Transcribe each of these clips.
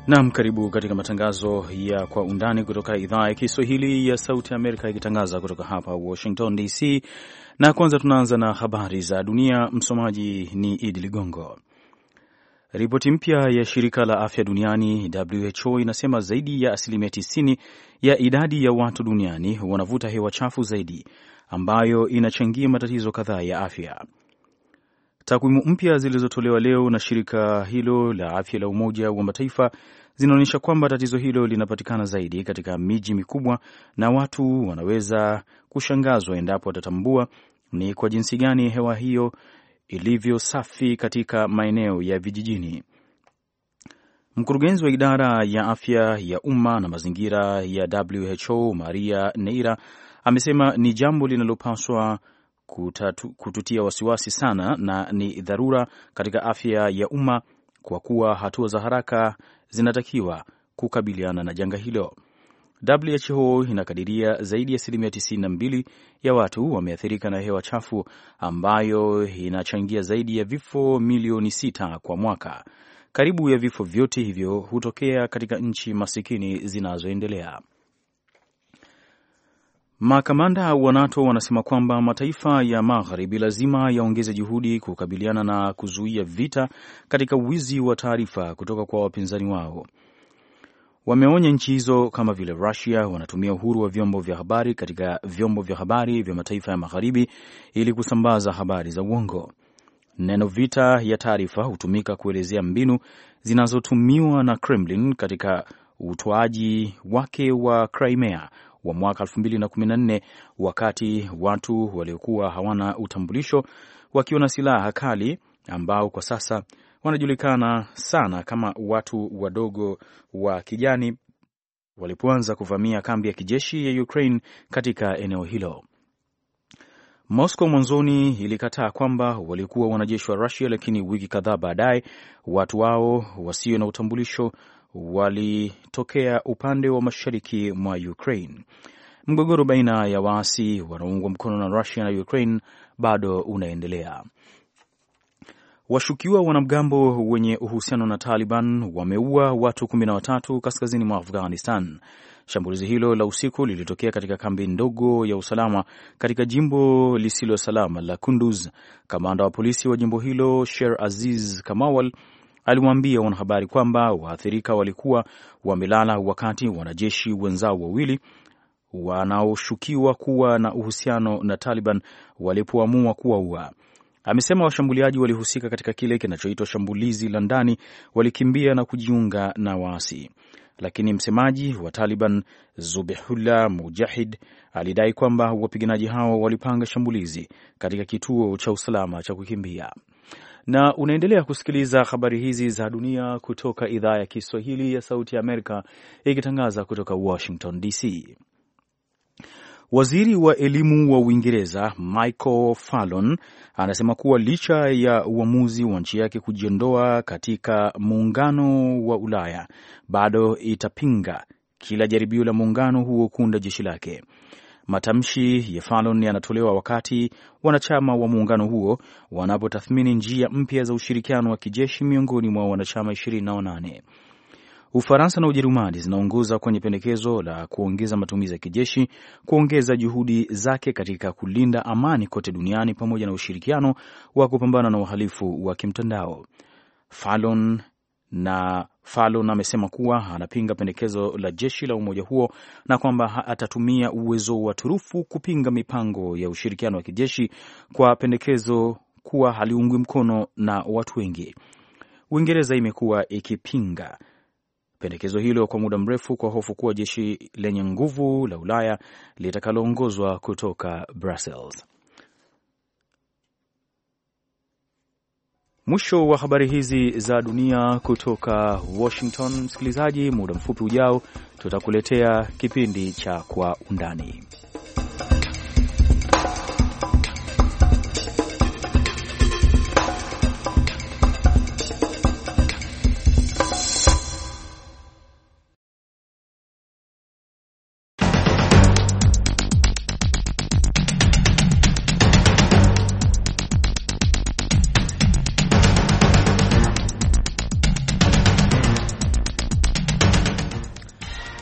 Naam, karibu katika matangazo ya Kwa Undani kutoka idhaa ya Kiswahili ya Sauti ya Amerika, ikitangaza kutoka hapa Washington DC. Na kwanza tunaanza na habari za dunia. Msomaji ni Idi Ligongo. Ripoti mpya ya shirika la afya duniani WHO inasema zaidi ya asilimia 90 ya idadi ya watu duniani wanavuta hewa chafu zaidi, ambayo inachangia matatizo kadhaa ya afya. Takwimu mpya zilizotolewa leo na shirika hilo la afya la Umoja wa Mataifa zinaonyesha kwamba tatizo hilo linapatikana zaidi katika miji mikubwa, na watu wanaweza kushangazwa endapo watatambua ni kwa jinsi gani hewa hiyo ilivyo safi katika maeneo ya vijijini. Mkurugenzi wa idara ya afya ya umma na mazingira ya WHO, Maria Neira, amesema ni jambo linalopaswa kututia wasiwasi sana na ni dharura katika afya ya umma, kwa kuwa hatua za haraka zinatakiwa kukabiliana na janga hilo. WHO inakadiria zaidi ya asilimia 92 ya watu wameathirika na hewa chafu, ambayo inachangia zaidi ya vifo milioni 6 kwa mwaka. Karibu ya vifo vyote hivyo hutokea katika nchi masikini zinazoendelea. Makamanda wa NATO wanasema kwamba mataifa ya Magharibi lazima yaongeze juhudi kukabiliana na kuzuia vita katika wizi wa taarifa kutoka kwa wapinzani wao. Wameonya nchi hizo kama vile Russia wanatumia uhuru wa vyombo vya habari katika vyombo vya habari vya mataifa ya Magharibi ili kusambaza habari za uongo. Neno vita ya taarifa hutumika kuelezea mbinu zinazotumiwa na Kremlin katika utoaji wake wa Crimea wa mwaka 2014, wakati watu waliokuwa hawana utambulisho wakiwa na silaha kali, ambao kwa sasa wanajulikana sana kama watu wadogo wa kijani, walipoanza kuvamia kambi ya kijeshi ya Ukraine katika eneo hilo. Moscow mwanzoni ilikataa kwamba walikuwa wanajeshi wa Russia, lakini wiki kadhaa baadaye watu wao wasio na utambulisho walitokea upande wa mashariki mwa Ukraine. Mgogoro baina ya waasi wanaoungwa mkono na Russia na Ukraine bado unaendelea. Washukiwa wanamgambo wenye uhusiano na Taliban wameua watu 13 kaskazini mwa Afghanistan. Shambulizi hilo la usiku lilitokea katika kambi ndogo ya usalama katika jimbo lisilo salama la Kunduz. Kamanda wa polisi wa jimbo hilo, Sher Aziz Kamawal, aliwaambia wanahabari kwamba waathirika walikuwa wamelala wakati wanajeshi wenzao wawili wanaoshukiwa kuwa na uhusiano na Taliban walipoamua kuwaua. Amesema washambuliaji walihusika katika kile kinachoitwa shambulizi la ndani, walikimbia na kujiunga na waasi. Lakini msemaji wa Taliban, Zubihullah Mujahid, alidai kwamba wapiganaji hao walipanga shambulizi katika kituo cha usalama cha kukimbia. Na unaendelea kusikiliza habari hizi za dunia kutoka idhaa ya Kiswahili ya Sauti ya Amerika, ikitangaza kutoka Washington DC. Waziri wa elimu wa Uingereza Michael Fallon anasema kuwa licha ya uamuzi wa nchi yake kujiondoa katika muungano wa Ulaya, bado itapinga kila jaribio la muungano huo kuunda jeshi lake. Matamshi ya Fallon yanatolewa wakati wanachama wa muungano huo wanapotathmini njia mpya za ushirikiano wa kijeshi miongoni mwa wanachama 28. Ufaransa na Ujerumani zinaongoza kwenye pendekezo la kuongeza matumizi ya kijeshi, kuongeza juhudi zake katika kulinda amani kote duniani, pamoja na ushirikiano wa kupambana na uhalifu wa kimtandao. Fallon amesema kuwa anapinga pendekezo la jeshi la umoja huo na kwamba atatumia uwezo wa turufu kupinga mipango ya ushirikiano wa kijeshi kwa pendekezo kuwa haliungwi mkono na watu wengi. Uingereza imekuwa ikipinga pendekezo hilo kwa muda mrefu kwa hofu kuwa jeshi lenye nguvu la Ulaya litakaloongozwa kutoka Brussels. Mwisho wa habari hizi za dunia kutoka Washington. Msikilizaji, muda mfupi ujao tutakuletea kipindi cha Kwa Undani.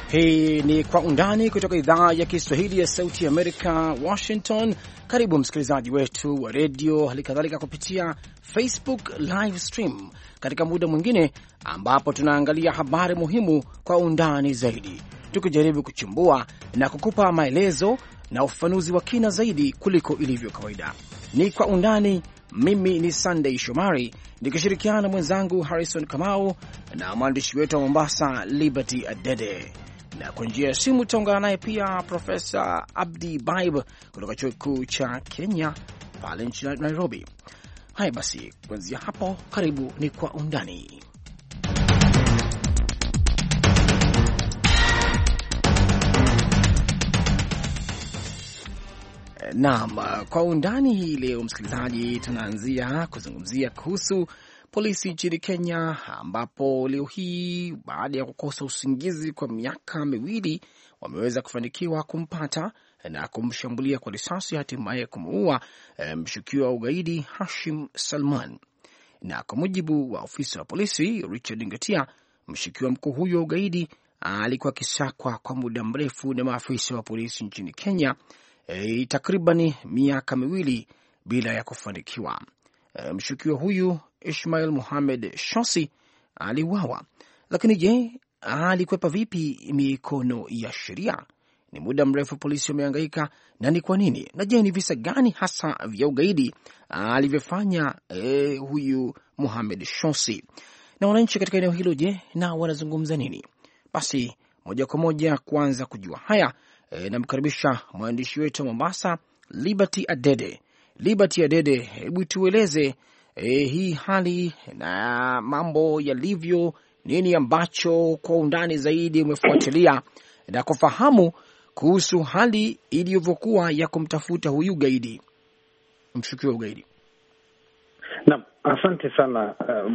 Hii ni Kwa Undani kutoka idhaa ya Kiswahili ya Sauti Amerika, Washington. Karibu msikilizaji wetu wa redio, hali kadhalika kupitia Facebook live stream, katika muda mwingine ambapo tunaangalia habari muhimu kwa undani zaidi, tukijaribu kuchimbua na kukupa maelezo na ufafanuzi wa kina zaidi kuliko ilivyo kawaida. Ni Kwa Undani. Mimi ni Sunday Shomari nikishirikiana na mwenzangu Harrison Kamau na mwandishi wetu wa Mombasa Liberty Adede, na kwa njia ya simu tutaungana naye pia Profesa Abdi Baib kutoka chuo kikuu cha Kenya pale nchini Nairobi. Haya basi, kuanzia hapo, karibu ni Kwa Undani. Naam, Kwa Undani hii leo msikilizaji, tunaanzia kuzungumzia kuhusu polisi nchini Kenya, ambapo leo hii baada ya kukosa usingizi kwa miaka miwili wameweza kufanikiwa kumpata na kumshambulia kwa risasi, hatimaye kumuua mshukiwa wa ugaidi Hashim Salman. Na kwa mujibu wa ofisa wa polisi Richard Ngatia, mshukiwa mkuu huyo wa ugaidi alikuwa akisakwa kwa muda mrefu na maafisa wa polisi nchini Kenya takriban miaka miwili bila ya kufanikiwa. Mshukiwa huyu Ismail Mohamed Shosi aliuawa, lakini je, alikwepa vipi mikono ya sheria? Ni muda mrefu polisi wamehangaika, na ni kwa nini? Na je, ni visa gani hasa vya ugaidi alivyofanya huyu Mohamed Shosi? Na wananchi katika eneo hilo, je, na wanazungumza nini? Basi moja kwa moja kuanza kujua haya, namkaribisha mwandishi wetu wa Mombasa Liberty Adede. Liberty Adede, hebu tueleze hii hali na mambo yalivyo, nini ambacho kwa undani zaidi umefuatilia na kufahamu kuhusu hali ilivyokuwa ya kumtafuta huyu gaidi, mshukiwa ugaidi. Naam, asante sana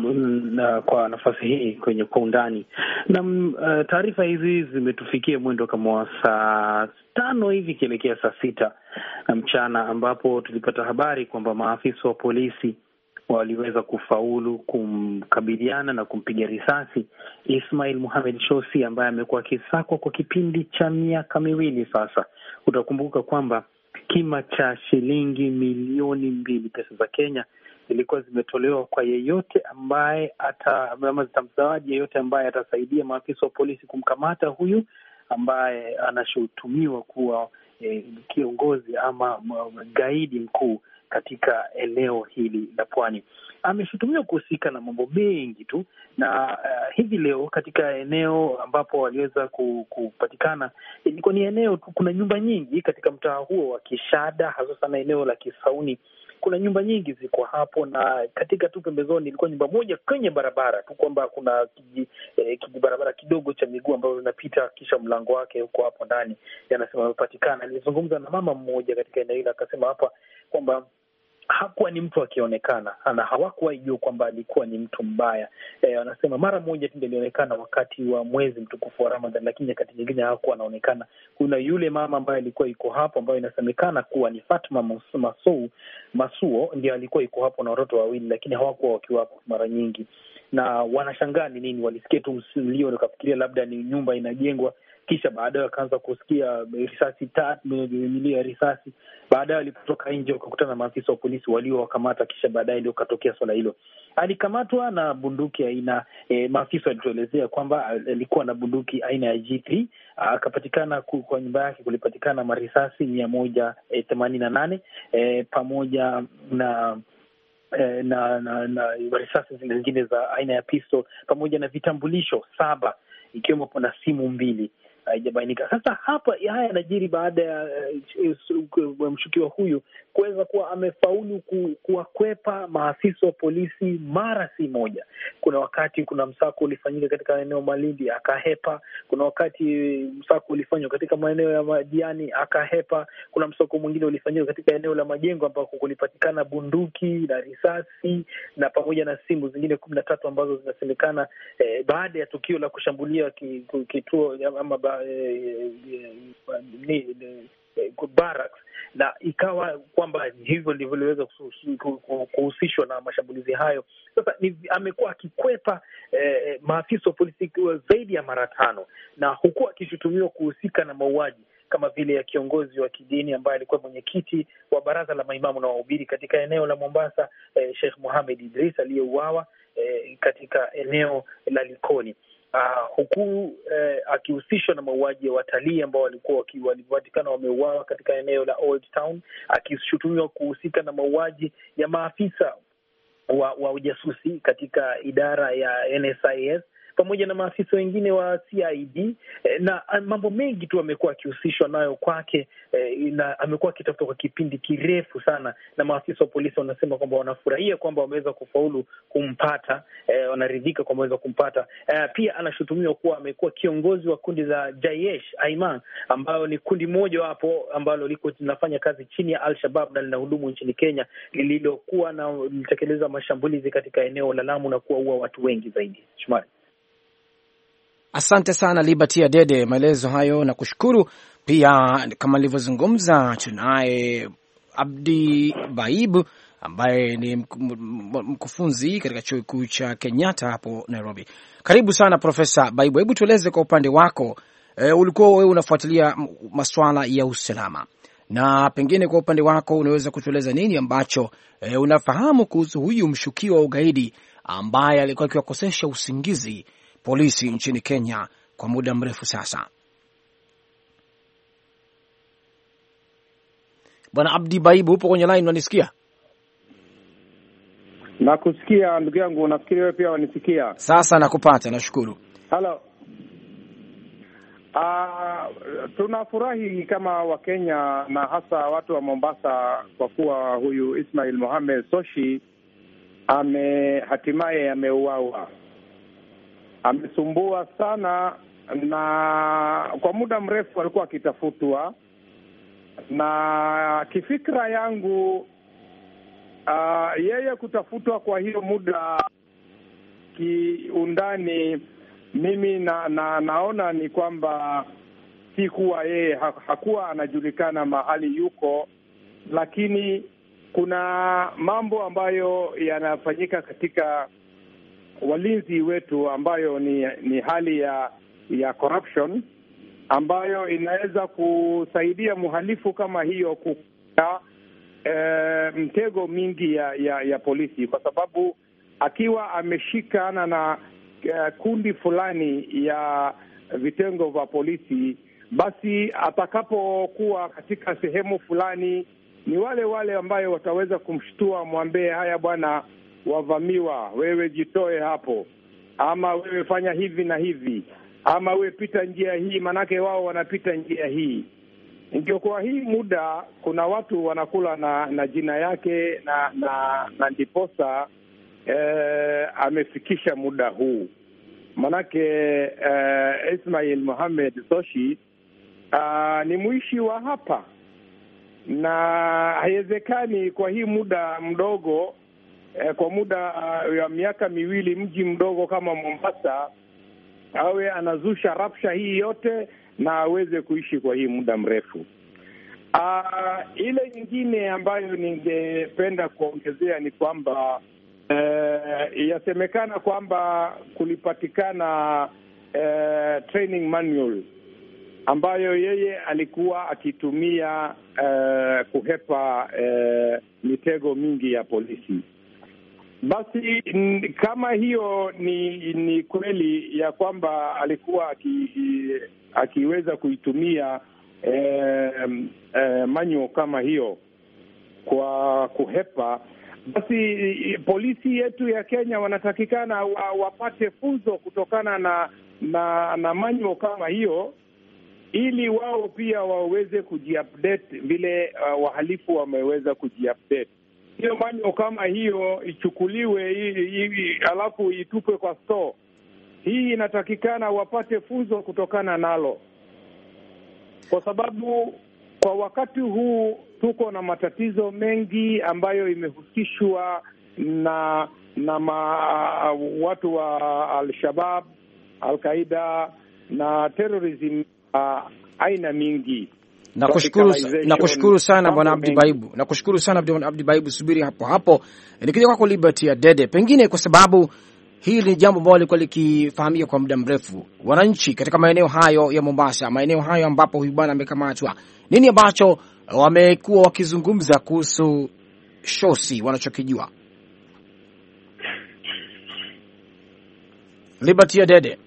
kwa nafasi hii kwenye Kwa Undani. Naam, taarifa hizi zimetufikia mwendo kama wa saa 5 hivi kielekea saa 6 mchana, ambapo tulipata habari kwamba maafisa wa polisi waliweza kufaulu kumkabiliana na kumpiga risasi Ismail Mohamed Shosi, ambaye amekuwa akisakwa kwa kipindi cha miaka miwili sasa. Utakumbuka kwamba kima cha shilingi milioni 2 pesa za Kenya zilikuwa zimetolewa kwa yeyote ambaye zitamzawaji yeyote ambaye atasaidia maafisa wa polisi kumkamata huyu ambaye anashutumiwa kuwa kiongozi ama gaidi mkuu katika eneo hili la Pwani. Ameshutumiwa kuhusika na mambo mengi tu, na hivi leo katika eneo ambapo waliweza kupatikana, ilikuwa ni eneo tu, kuna nyumba nyingi katika mtaa huo wa Kishada, hasa sana eneo la Kisauni. Kuna nyumba nyingi ziko hapo, na katika tu pembezoni ilikuwa nyumba moja kwenye barabara tu, kwamba kuna barabara kidogo cha miguu ambayo inapita, kisha mlango wake huko hapo ndani. Yanasema amepatikana. Nilizungumza na mama mmoja katika eneo hilo, akasema hapa kwamba hakuwa ni mtu akionekana, na hawakuwa jua kwamba alikuwa ni mtu mbaya. Wanasema mara moja tu alionekana wakati wa mwezi mtukufu wa Ramadhan, lakini wakati nyingine hakuwa anaonekana. Kuna yule mama ambaye alikuwa yuko hapo, ambayo inasemekana kuwa ni Fatma Masuo, ndio alikuwa yuko hapo na watoto wawili, lakini hawakuwa wakiwa hapo mara nyingi. Na wanashangaa ni nini, walisikia tu mlio wakafikiria labda ni nyumba inajengwa, kisha baadaye wakaanza kusikia risasi milio ya risasi. Baadaye walipotoka nje wakakutana na maafisa wa polisi waliowakamata, kisha baadaye ndio katokea swala hilo. Alikamatwa na bunduki aina maafisa walituelezea kwamba alikuwa na bunduki aina ya G3. Akapatikana kwa nyumba yake kulipatikana marisasi 188 pamoja na risasi zingine za aina ya pistol, pamoja na vitambulisho 7 ikiwemo na simu 2. Haijabainika. Sasa hapa haya yanajiri baada ya mshukiwa huyu kuweza kuwa amefaulu kuwakwepa maafisa wa polisi mara si moja. Kuna wakati kuna msako ulifanyika katika eneo Malindi akahepa. Kuna wakati msako ulifanywa katika maeneo ya Madiani akahepa. Kuna msako mwingine ulifanyika katika eneo la Majengo ambako kulipatikana bunduki na risasi na pamoja na simu zingine 13 ambazo zinasemekana baada ya tukio la kushambulia kituo ama barracks na ikawa kwamba hivyo ndivyo iliweza kuhusishwa na mashambulizi hayo. Sasa amekuwa akikwepa maafisa wa polisi zaidi ya mara 5, na huku akishutumiwa kuhusika na mauaji kama vile ya kiongozi wa kidini ambaye alikuwa mwenyekiti wa baraza la maimamu na wahubiri katika eneo la Mombasa, Sheikh Mohamed Idris aliyeuawa katika eneo la Likoni. Huku akihusishwa na mauaji ya watalii ambao walipatikana wameuawa katika eneo la Old Town, akishutumiwa kuhusika na mauaji ya maafisa wa ujasusi katika idara ya NSIS pamoja na maafisa wengine wa CID, na mambo mengi tu amekuwa akihusishwa nayo kwake, na amekuwa akitafuta kwa kipindi kirefu sana, na maafisa wa polisi wanasema kwamba wanafurahia kwamba wameweza kufaulu kumpata, wanaridhika kwamba wameweza kumpata. Pia anashutumiwa kuwa amekuwa kiongozi wa kundi za Jaish Aiman, ambayo ni kundi moja wapo ambalo liko linafanya kazi chini ya Al-Shabaab na linahudumu nchini Kenya, lililokuwa na litekeleza mashambulizi katika eneo la Lamu na kuwaua watu wengi zaidi. Shumari. Asante sana Liberty Adede, maelezo hayo na kushukuru. Pia kama nilivyozungumza, tunaye Abdi Baib ambaye ni mkufunzi katika chuo kikuu cha Kenyatta hapo Nairobi. Karibu sana Profesa Baib, hebu tueleze kwa upande wako, ulikuwa wewe unafuatilia masuala ya usalama, na pengine kwa upande wako unaweza kutueleza nini ambacho unafahamu kuhusu huyu mshukiwa wa ugaidi ambaye alikuwa akiwakosesha usingizi polisi nchini Kenya kwa muda mrefu sasa. Bwana Abdi Baibu, upo kwenye line, unanisikia? Nakusikia ndugu yangu, nafikiri wewe pia unanisikia. Sasa nakupata, nashukuru. Hello. Tunafurahi kama Wakenya na hasa watu wa Mombasa kwa kuwa huyu Ismail Mohamed Soshi hatimaye ameuawa. Amesumbua sana na kwa muda mrefu alikuwa akitafutwa, na kifikra yangu yeye kutafutwa kwa hiyo muda kiundani, mimi naona ni kwamba si kuwa yeye hakuwa anajulikana mahali yuko, lakini kuna mambo ambayo yanafanyika katika walinzi wetu ambayo ni hali ya corruption ambayo inaweza kusaidia mhalifu kama hiyo kuka mtego mingi ya polisi, kwa sababu akiwa ameshikana na kundi fulani ya vitengo vya polisi, basi atakapokuwa katika sehemu fulani ni wale ambayo wataweza kumshtua, mwambie haya bwana, wavamiwa, wewe jitoe hapo, ama wewe fanya hivi na hivi, ama wewe pita njia hii, manake wao wanapita njia hii. Ndio kwa hii muda kuna watu wanakula na jina yake na ndiposa amefikisha muda huu. Manake Ismail Mohamed Soshi ni mwishi wa hapa, na haiwezekani kwa hii muda mdogo, kwa muda ya miaka miwili, mji mdogo kama Mombasa awe anazusha rapsha hii yote na aweze kuishi kwa hii muda mrefu. Ile nyingine ambayo ningependa kuongezea ni kwamba yasemekana kwamba kulipatikana training manual ambayo yeye alikuwa akitumia kuhepa mitego mingi ya polisi. Basi kama hiyo ni kweli ya kwamba alikuwa akiweza kuitumia manual kama hiyo kwa kuhepa, basi polisi yetu ya Kenya wanatakikana wapate funzo kutokana na manual kama hiyo, ili wao pia waweze kujiupdate vile wahalifu wameweza kujiupdate. Hiyo manual kama hiyo ichukuliwe hivi alafu itupwe kwa store. Hii inatakikana wapate funzo kutokana nalo, kwa sababu kwa wakati huu tuko na matatizo mengi ambayo imehusishwa na watu wa Al-Shabaab, Al-Qaeda na terrorism aina mingi. Nakushukuru sana Bwana Abdi Baibu. Nakushukuru sana Bwana Abdi Baibu, subiri hapo hapo. Nikija kwako Liberty Adede, pengine kwa sababu hili ni jambo ambalo liko likifahamika kwa muda mrefu, wananchi katika maeneo hayo ya Mombasa, maeneo hayo ambapo huyu bwana amekamatwa, nini ambacho wamekuwa wakizungumza kuhusu Shosi wanachokijua? Liberty Adede.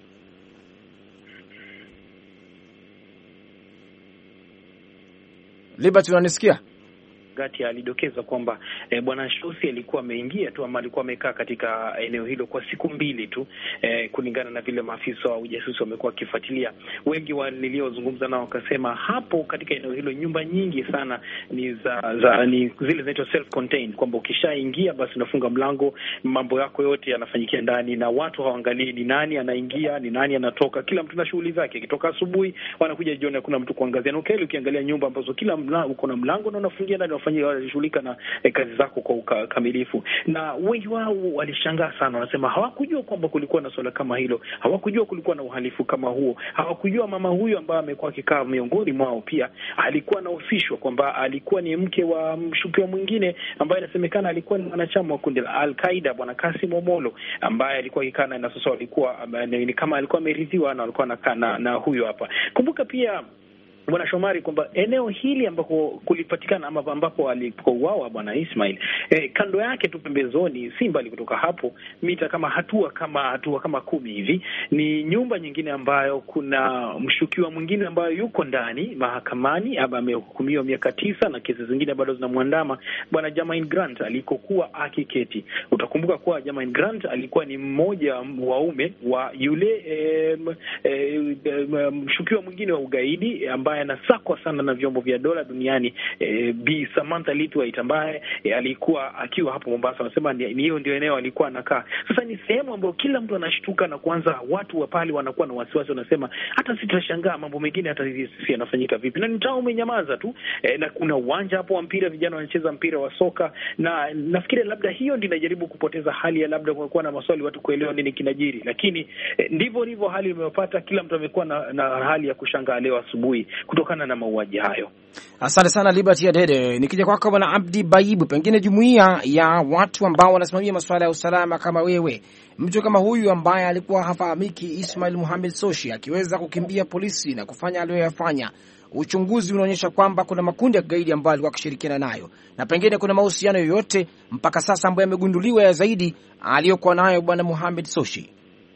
Liberty, unanisikia? Gati alidokeza kwamba bwana Shosi alikuwa ameingia tu ama alikuwa amekaa katika eneo hilo kwa siku mbili tu, kulingana na vile maafisa wa ujasusi wamekuwa wakifuatilia. Wengi niliozungumza nao wakasema hapo katika eneo hilo nyumba nyingi sana ni ni zile zinaitwa self contained, kwamba ukishaingia basi unafunga mlango, mambo yako yote yanafanyikia ndani na watu hawaangalii ni nani anaingia, ni nani anatoka. Kila mtu na shughuli zake, akitoka asubuhi wanakuja jioni, hakuna mtu kuangazia. Na ukiangalia nyumba ambazo kila uko na mlango na unafungia ndani, wanashughulika na kazi zako kwa ukamilifu. Na wengi wao walishangaa sana, wanasema hawakujua kwamba kulikuwa na swala kama hilo, hawakujua kulikuwa na uhalifu kama huo, hawakujua mama huyu ambaye amekuwa akikaa miongoni mwao pia alikuwa anahusishwa kwamba alikuwa ni mke wa mshukiwa mwingine ambaye inasemekana alikuwa ni mwanachama wa kundi la Al-Qaeda, bwana Kasim Omolo, ambaye alikuwa akikaa na sasa alikuwa ni kama alikuwa ameridhiwa na alikuwa anakaa na huyo hapa. Kumbuka pia Bwana Shomari kwamba eneo hili ambako kulipatikana ama ambapo alipouawa bwana Ismail, kando yake tu pembezoni, si mbali kutoka hapo, mita kama hatua kama 10 hivi, ni nyumba nyingine ambayo kuna mshukiwa mwingine ambayo yuko ndani mahakamani, amehukumiwa miaka 9 na kesi zingine bado zinamwandama, bwana Jermaine Grant alikokuwa akiketi. Utakumbuka kuwa Jermaine Grant alikuwa ni mmoja waume wa yule mshukiwa mwingine wa ugaidi ambaye anasakwa sana na vyombo vya dola duniani, Bi Samantha Litwaite, ambaye alikuwa akiwa hapo Mombasa. Wanasema ni hiyo ndio eneo alikuwa anakaa. Sasa ni sehemu ambayo kila mtu anashtuka na kwanza watu wa pale wanakuwa na wasiwasi, wanasema hata sitashangaa mambo mengine hata hivi yanafanyika vipi. Na mtaa umenyamaza tu, na kuna uwanja hapo wa mpira, vijana wanacheza mpira wa soka, na nafikiri labda hiyo ndio inajaribu kupoteza hali ya labda kuwa na maswali watu kuelewa nini kinajiri. Lakini ndivyo hali imepata, kila mtu amekuwa na hali ya kushangaa leo asubuhi kutokana na mauaji hayo. Asante sana Liberty Adede. Nikija kwako bwana Abdi Baibu, pengine jumuiya ya watu ambao wanasimamia masuala ya usalama kama wewe, mtu kama huyu ambaye alikuwa hafahamiki, Ismail Mohamed Soshi, akiweza kukimbia polisi na kufanya aliyoyafanya, uchunguzi unaonyesha kwamba kuna makundi ya kigaidi ambayo alikuwa akishirikiana nayo, na pengine kuna mahusiano yoyote mpaka sasa ambayo yamegunduliwa ya zaidi aliyokuwa nayo bwana Mohamed Soshi?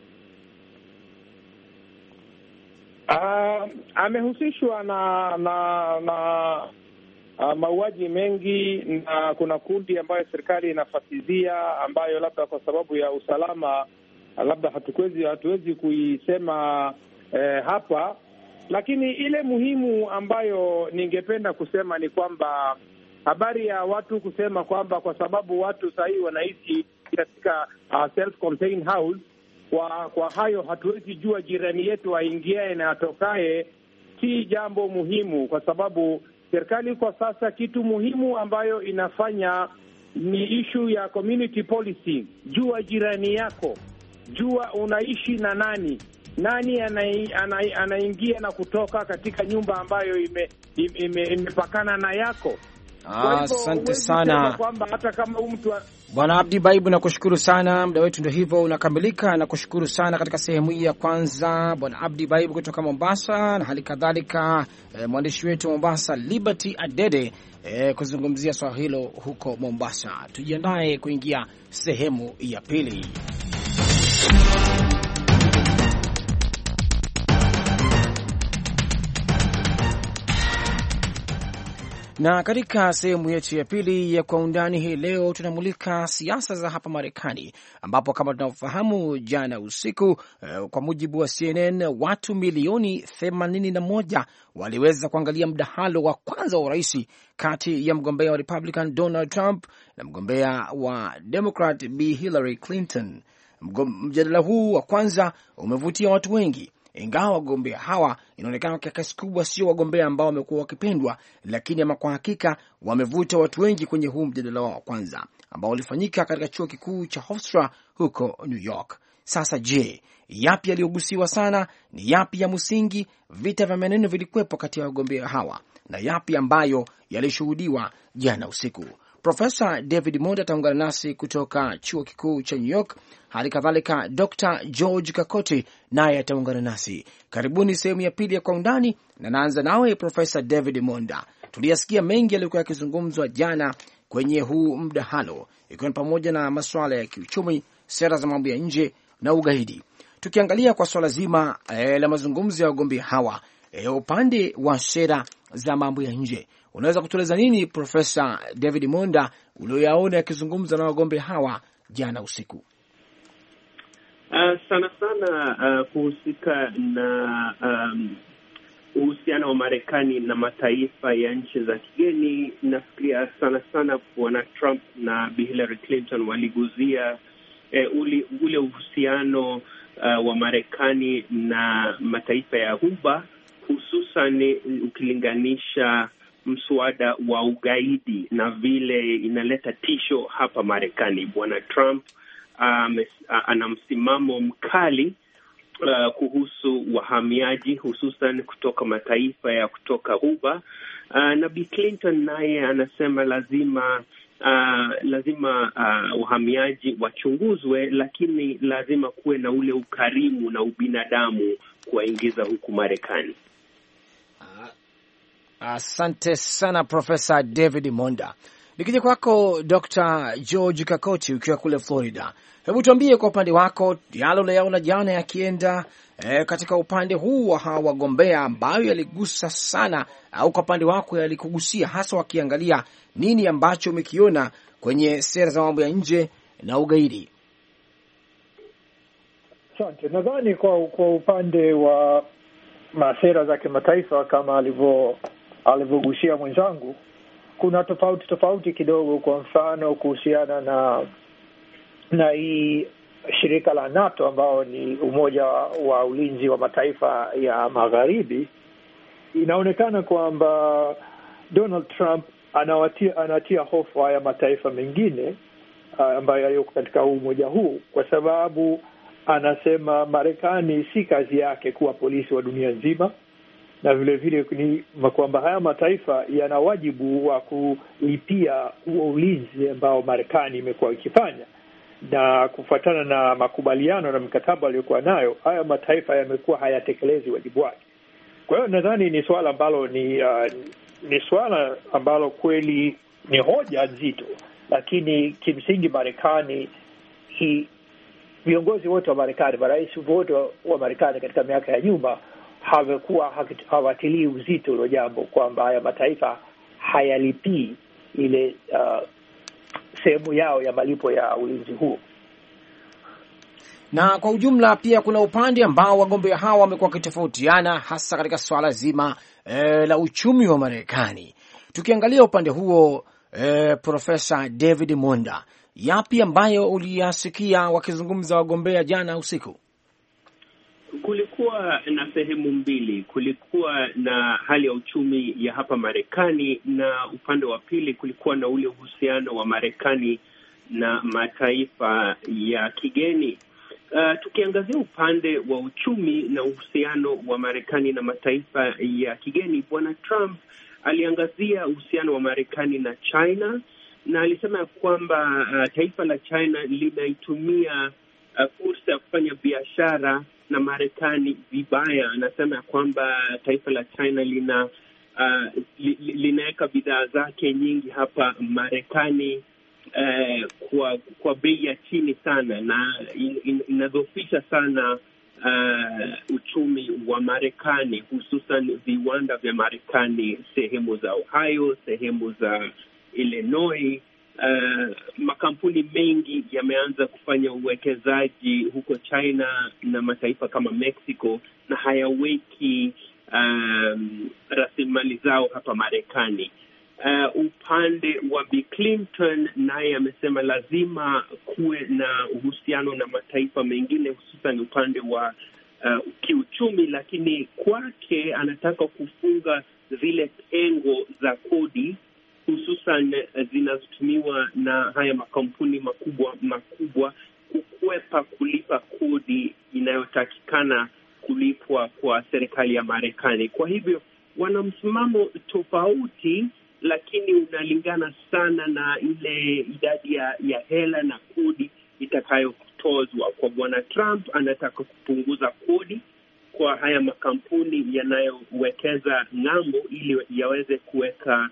Amehusishwa na mauaji mengi, na kuna kundi ambayo serikali inafuatilia, ambayo labda kwa sababu ya usalama labda hatuwezi kuisema hapa, lakini ile muhimu ambayo ningependa kusema ni kwamba habari ya watu kusema kwamba kwa sababu watu sahii wanaishi katika self-contained house, kwa hayo hatuwezi jua jirani yetu aingiae na atokae, si jambo muhimu, kwa sababu serikali kwa sasa kitu muhimu ambayo inafanya ni issue ya community policy. Jua jirani yako, jua unaishi na nani anaingia na kutoka katika nyumba ambayo imepakana na yako. Asante sana hata kama mtu Bwana Abdi Baibu, nakushukuru sana. Muda wetu ndio hivyo unakamilika. Nakushukuru sana katika sehemu hii ya kwanza Bwana Abdi Baibu kutoka Mombasa, na hali kadhalika mwandishi wetu Mombasa Liberty Adede kuzungumzia swala hilo huko Mombasa. Tujiandae kuingia sehemu ya pili. Na katika sehemu yetu ya pili ya Kwa Undani hii leo tunamulika siasa za hapa Marekani, ambapo kama tunavyofahamu, jana usiku kwa mujibu wa CNN, watu milioni 81 waliweza kuangalia mdahalo wa kwanza wa urais kati ya mgombea wa Republican Donald Trump na mgombea wa Democrat Bi Hillary Clinton. Mjadala huu wa kwanza umevutia watu wengi, ingawa wagombea hawa inaonekana kwa kiasi kubwa sio wagombea ambao wamekuwa wakipendwa, lakini ama kwa hakika wamevuta watu wengi kwenye huu mjadala wa kwanza ambao ulifanyika katika chuo kikuu cha Hofstra huko New York. Sasa je, yapi yaliyogusiwa sana? Ni yapi ya msingi? Vita vya maneno vilikuwepo kati ya wagombea hawa. na yapi ambayo yalishuhudiwa jana usiku. Profesa David Monda ataungana nasi kutoka chuo kikuu cha New York. Hali kadhalika Dr. George Kakoti naye ataungana nasi. Karibuni sehemu ya pili ya Kwa Undani, na naanza nawe Profesa David Monda. Tuliyasikia mengi yaliyokuwa yakizungumzwa jana kwenye huu mdahalo, ikiwa ni pamoja na masuala ya kiuchumi, sera za mambo ya nje na ugaidi. Tukiangalia kwa swala zima la mazungumzo ya wagombea hawa, upande wa sera za mambo ya nje, unaweza kutueleza nini Profesa David Monda ulioyaona yakizungumza na wagombea hawa jana usiku? Sana kuhusika na uhusiano wa Marekani na mataifa ya nchi za kigeni. Nafikiria sana Bwana Trump na Bi Hillary Clinton waliguzia ule uhusiano wa Marekani na mataifa ya Ghuba, hususan ukilinganisha mswada wa ugaidi na vile inaleta tisho hapa Marekani. Bwana Trump ana msimamo mkali kuhusu wahamiaji, hususan kutoka mataifa ya kutoka Ghuba, na Bi Clinton naye anasema lazima wahamiaji wachunguzwe, lakini lazima kuwe na ule ukarimu na ubinadamu kuwaingiza huku Marekani. Asante sana Profesa David Monda. Nikija kwako Dr. George Kakoti ukiwa kule Florida, hebu tuambie kwa upande wako yale unayoona jana yakienda katika upande huu wa hawa wagombea ambayo yaligusa sana, au kwa upande wako yalikugusia hasa, wakiangalia nini ambacho umekiona kwenye sera za mambo ya nje na ugaidi? Asante. Nadhani kwa upande wa masera za kimataifa kama alivyogusia mwenzangu, kuna tofauti kidogo. Kwa mfano kuhusiana na hii shirika la NATO ambao ni umoja wa ulinzi wa mataifa ya magharibi, inaonekana kwamba Donald Trump anatia hofu haya mataifa mengine ambayo yako katika huu umoja huu, kwa sababu anasema Marekani si kazi yake kuwa polisi wa dunia nzima, na vile vile ni kwamba haya mataifa yana wajibu wa kulipia ulinzi ambao Marekani imekuwa ikifanya, na kufuatana na makubaliano na mkataba aliyokuwa nayo, haya mataifa yamekuwa hayatekelezi wajibu wake. Kwa hiyo nadhani ni swala ambalo ni swala ambalo kweli ni hoja nzito, lakini kimsingi Marekani, viongozi wote wa Marekani, marais wote wa Marekani katika miaka ya nyuma hawatilii uzito ule jambo kwamba haya mataifa hayalipii ile sehemu yao ya malipo ya ulinzi huo. Na kwa ujumla pia kuna upande ambao wagombea hawa wamekuwa wakitofautiana hasa katika swala zima la uchumi wa Marekani. Tukiangalia upande huo, Profesa David Monda, yapi ambayo uliyasikia wakizungumza wagombea jana usiku? Kulikuwa na sehemu mbili. Kulikuwa na hali ya uchumi ya hapa Marekani, na upande wa pili kulikuwa na ule uhusiano wa Marekani na mataifa ya kigeni. Tukiangazia upande wa uchumi na uhusiano wa Marekani na mataifa ya kigeni, Bwana Trump aliangazia uhusiano wa Marekani na China, na alisema kwamba taifa la China linaitumia fursa ya kufanya biashara na Marekani vibaya. Anasema kwamba taifa la China linaweka bidhaa zake nyingi hapa Marekani kwa bei ya chini sana, na inadhoofisha sana uchumi wa Marekani, hususan viwanda vya Marekani sehemu za Ohio, sehemu za Illinois. Makampuni mengi yameanza kufanya uwekezaji huko China na mataifa kama Mexico, na hayaweki rasilimali zao hapa Marekani. Upande wa Bi Clinton naye amesema lazima kuwe na uhusiano na mataifa mengine, hususan upande wa kiuchumi, lakini kwake anataka kufunga zile pengo za kodi, hususan zinazotumiwa na haya makampuni makubwa kukwepa kulipa kodi inayotakikana kulipwa kwa serikali ya Marekani. Kwa hivyo wana msimamo tofauti, lakini unalingana sana na ile idadi ya hela na kodi itakayotozwa. Kwa Bwana Trump anataka kupunguza kodi kwa haya makampuni yanayowekeza ng'ambo ili yaweze kuweka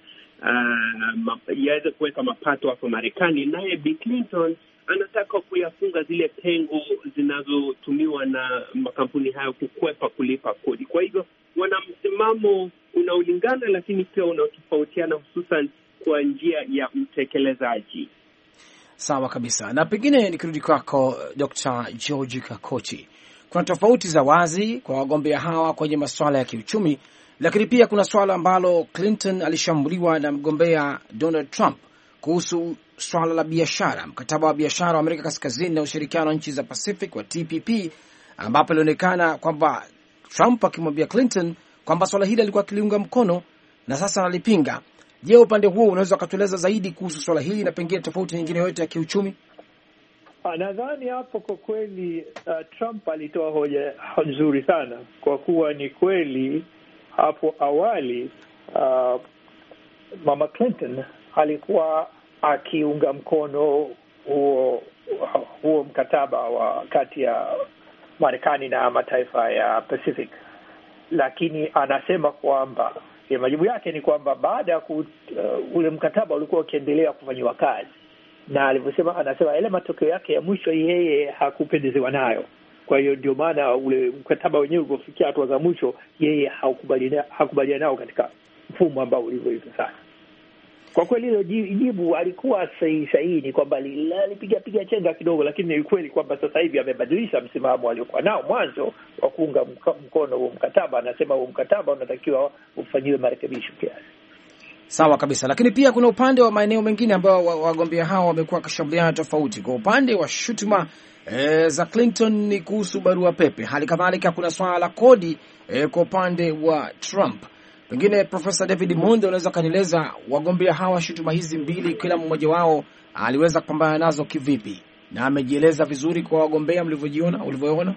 mapato hapa Marekani. Naye Bill Clinton anataka kuyafunga zile pengo zinazotumiwa na makampuni hayo kukwepa kulipa kodi. Kwa hivyo wana msimamo unaolingana, lakini pia unaotofautiana, hususan kwa njia ya utekelezaji. Sawa kabisa. Na pengine nikirudi kwako Dr. George Kakoti, kuna tofauti za wazi kwa wagombea hawa kwenye masuala ya kiuchumi, lakini pia kuna swala ambalo Clinton alishambuliwa na mgombea Donald Trump kuhusu swala la biashara, mkataba wa biashara wa Amerika Kaskazini na ushirikiano wa nchi za Pacific wa TPP, ambapo ilionekana kwamba Trump akimwambia Clinton kwamba swala hili alikuwa akiliunga mkono na sasa analipinga. Je, upande huo unaweza kutueleza zaidi kuhusu swala hili na pengine tofauti nyingine yote ya kiuchumi? Nadhani hapo kwa kweli Trump alitoa hoja nzuri sana, kwa kuwa ni kweli hapo awali Mama Clinton alikuwa akiunga mkono huo mkataba wa kati ya Marekani na mataifa ya Pacific, lakini anasema kwamba majibu yake ni kwamba baada ya ule mkataba ulikuwa ukiendelea kufanywa kazi, na alivyosema, anasema yale matokeo yake ya mwisho yeye hakupendezewa nayo. Kwa hiyo ndio maana ule mkataba wenyewe ulipofikia hatua za mwisho yeye hakubaliana nao katika mfumo ambao ulivyo hivi sasa. Kwa kweli hilo jibu alikuwa sahihi, ni kwamba alipiga chenga kidogo, lakini ni kweli kwamba sasa hivi amebadilisha msimamo aliokuwa nao mwanzo wa kuunga mkono huo mkataba. Anasema huo mkataba unatakiwa ufanyiwe marekebisho kiasi. Sawa kabisa. Lakini pia kuna upande wa maeneo mengine ambao wagombea hao wamekuwa wakishambuliana tofauti. Kwa upande wa shutuma za Clinton ni kuhusu barua pepe, hali kadhalika kuna swala la kodi kwa upande wa Trump. Pengine Profesa David Monda, unaweza kanieleza wagombea hawa shutuma hizi mbili, kila mmoja wao aliweza kupambana nazo kivipi na amejieleza vizuri kwa wagombea ulivyoona?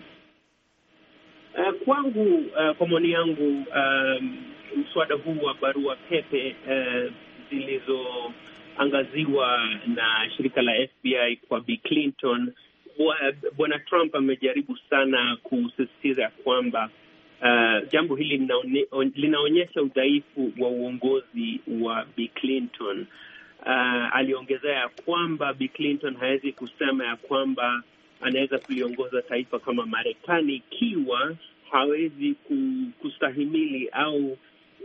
Kwangu, kwa maoni yangu, mswada huu wa barua pepe zilizoangaziwa na shirika la FBI kwa Bill Clinton, Bwana Trump amejaribu sana kusisitiza kwamba jambo hili linaonyesha udhaifu wa uongozi wa Bill Clinton. Aliongezea ya kwamba Bill Clinton hawezi kusema ya kwamba anaweza kuliongoza taifa kama Marekani ikiwa hawezi kustahimili au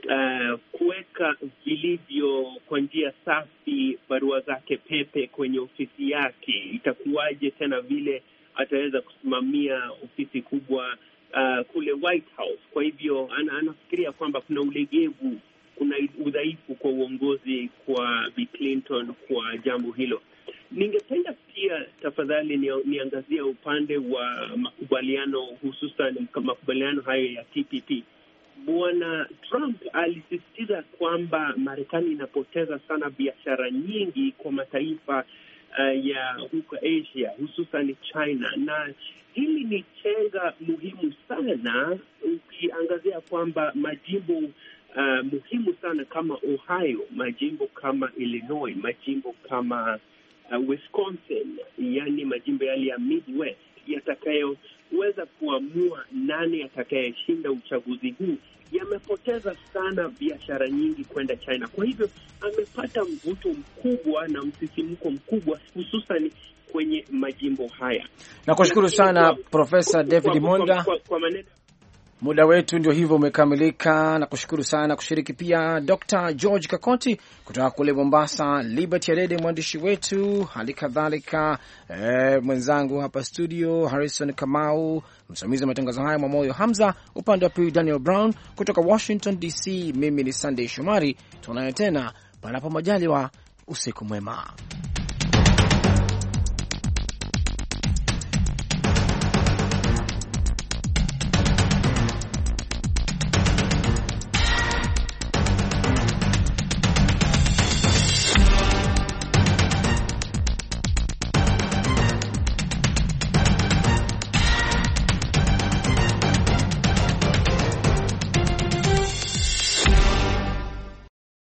kuweka vilivyo kwa njia safi barua zake pepe kwenye ofisi yake. Itakuwaje tena vile ataweza kusimamia ofisi kubwa kule White House? Kwa hivyo anafikiria kwamba kuna ulegevu, kuna udhaifu kwa uongozi kwa Bill Clinton kwa jambo hilo. Ningependa pia tafadhali niangazia upande wa makubaliano, hususan makubaliano hayo ya TPP. Bwana Trump alisisitiza kwamba Marekani inapoteza sana biashara nyingi kwa mataifa ya huko Asia, hususan China, na hili ni chenga muhimu sana ukiangazia kwamba majimbo muhimu sana kama Ohio, majimbo kama Illinois, majimbo kama Wisconsin, yani majimbo yale ya Midwest yatakayoweza kuamua nani atakayeshinda uchaguzi huu, yamepoteza sana biashara nyingi kwenda China. Kwa hivyo amepata mvuto mkubwa na msisimko mkubwa, hususan kwenye majimbo haya. Nakushukuru sana Profesa David Monda. Muda wetu ndio hivyo umekamilika. Nakushukuru sana kushiriki pia Dr. George Kakoti kutoka kule Mombasa, Liberty Adede mwandishi wetu, hali kadhalika mwenzangu hapa studio Harrison Kamau, msimamizi wa matangazo haya Mwamoyo Hamza, upande wa pili Daniel Brown kutoka Washington DC. Mimi ni Sunday Shomari, tuonane tena panapo majaliwa. Usiku mwema.